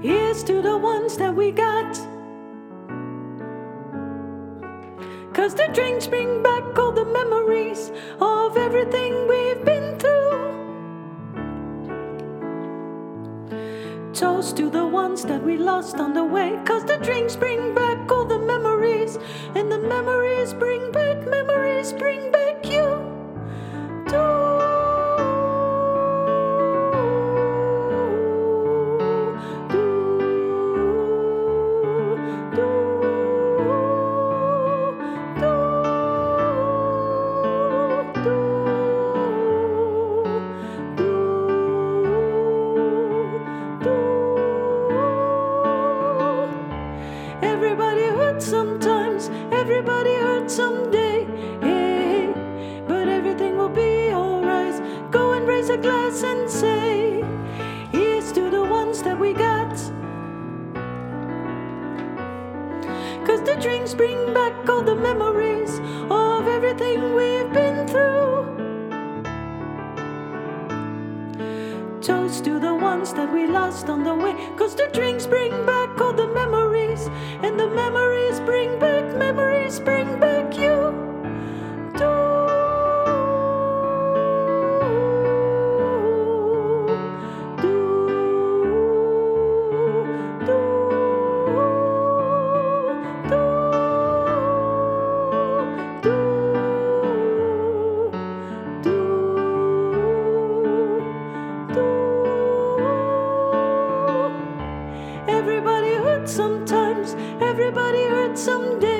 Here's to the ones that we got. 'Cause the drinks bring back all the memories of everything we've been through. Toast to the ones that we lost on the way. 'Cause the drinks bring back all the memories. And the memories bring back you too. Everybody hurts sometimes, everybody hurts someday. Hey, but everything will be alright. Go and raise a glass and say, here's to the ones that we got. 'Cause the drinks bring back all the memories of everything we've been through. Toast to the ones that we lost on the way. 'Cause the drinks bring back all the memories. And the memories bring back you too. Everybody hurts sometimes, everybody hurts someday.